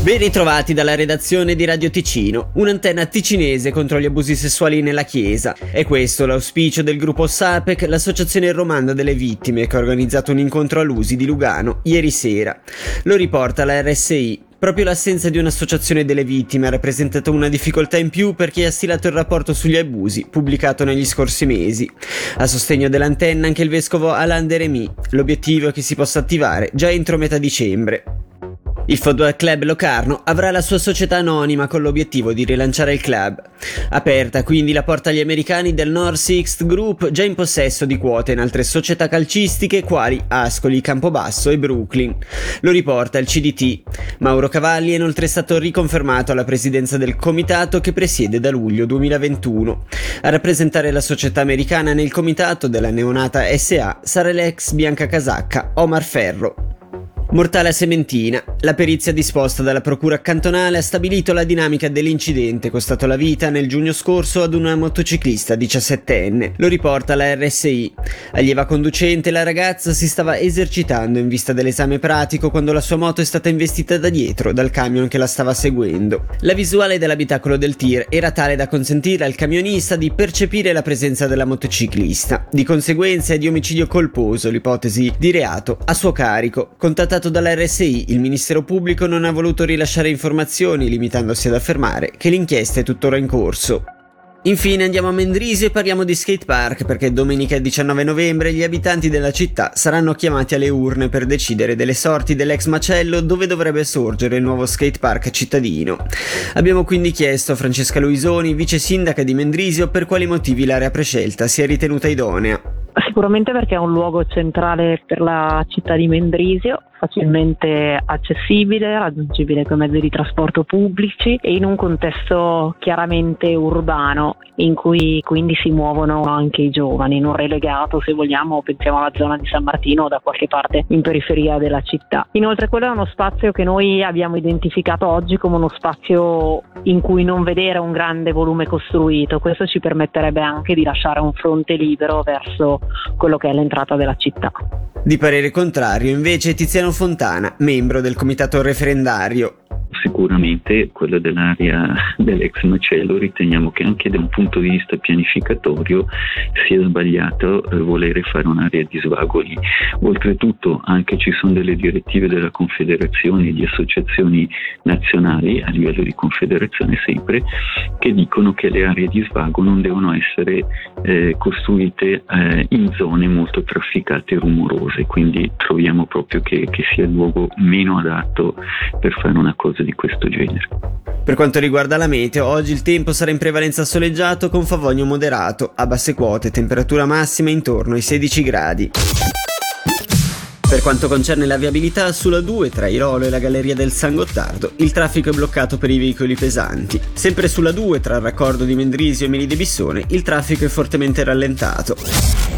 Ben ritrovati dalla redazione di Radio Ticino, un'antenna ticinese contro gli abusi sessuali nella Chiesa. È questo l'auspicio del gruppo SAPEC, l'associazione romanda delle vittime, che ha organizzato un incontro a Lusi di Lugano ieri sera. Lo riporta la RSI. Proprio l'assenza di un'associazione delle vittime ha rappresentato una difficoltà in più per chi ha stilato il rapporto sugli abusi, pubblicato negli scorsi mesi. A sostegno dell'antenna anche il vescovo Alain de Remy. L'obiettivo è che si possa attivare già entro metà dicembre. Il Football Club Locarno avrà la sua società anonima con l'obiettivo di rilanciare il club. Aperta quindi la porta agli americani del North Sixth Group, già in possesso di quote in altre società calcistiche quali Ascoli, Campobasso e Brooklyn. Lo riporta il CDT. Mauro Cavalli è inoltre stato riconfermato alla presidenza del comitato che presiede da luglio 2021. A rappresentare la società americana nel comitato della neonata SA sarà l'ex biancacasacca Omar Ferro. Mortale a Sementina. La perizia disposta dalla procura cantonale ha stabilito la dinamica dell'incidente costato la vita nel giugno scorso ad una motociclista 17enne. Lo riporta la RSI. Allieva conducente, la ragazza si stava esercitando in vista dell'esame pratico quando la sua moto è stata investita da dietro dal camion che la stava seguendo. La visuale dell'abitacolo del tir era tale da consentire al camionista di percepire la presenza della motociclista. Di conseguenza è di omicidio colposo l'ipotesi di reato a suo carico. Contattato dalla RSI, il Ministero Pubblico non ha voluto rilasciare informazioni, limitandosi ad affermare che l'inchiesta è tuttora in corso. Infine andiamo a Mendrisio e parliamo di skate park, perché domenica 19 novembre gli abitanti della città saranno chiamati alle urne per decidere delle sorti dell'ex macello dove dovrebbe sorgere il nuovo skate park cittadino. Abbiamo quindi chiesto a Francesca Luisoni, vice sindaca di Mendrisio, per quali motivi l'area prescelta sia ritenuta idonea. Sicuramente perché è un luogo centrale per la città di Mendrisio, facilmente accessibile, raggiungibile con mezzi di trasporto pubblici e in un contesto chiaramente urbano in cui quindi si muovono anche i giovani, non relegato, se vogliamo, pensiamo alla zona di San Martino o da qualche parte in periferia della città. Inoltre quello è uno spazio che noi abbiamo identificato oggi come uno spazio in cui non vedere un grande volume costruito. Questo ci permetterebbe anche di lasciare un fronte libero verso quello che è l'entrata della città. Di parere contrario invece Tiziano Fontana, membro del comitato referendario. Sicuramente quella dell'area dell'ex macello riteniamo che anche da un punto di vista pianificatorio sia sbagliato volere fare un'area di svago lì. Oltretutto anche ci sono delle direttive della Confederazione e di associazioni nazionali a livello di confederazione sempre che dicono che le aree di svago non devono essere costruite in zone molto trafficate e rumorose, quindi troviamo proprio che sia il luogo meno adatto per fare una cosa di questo genere. Per quanto riguarda la meteo, oggi il tempo sarà in prevalenza soleggiato con favogno moderato, a basse quote, temperatura massima intorno ai 16 gradi. Per quanto concerne la viabilità, sulla 2 tra Irolo e la Galleria del San Gottardo il traffico è bloccato per i veicoli pesanti. Sempre sulla 2 tra il raccordo di Mendrisio e Melide Bissone il traffico è fortemente rallentato.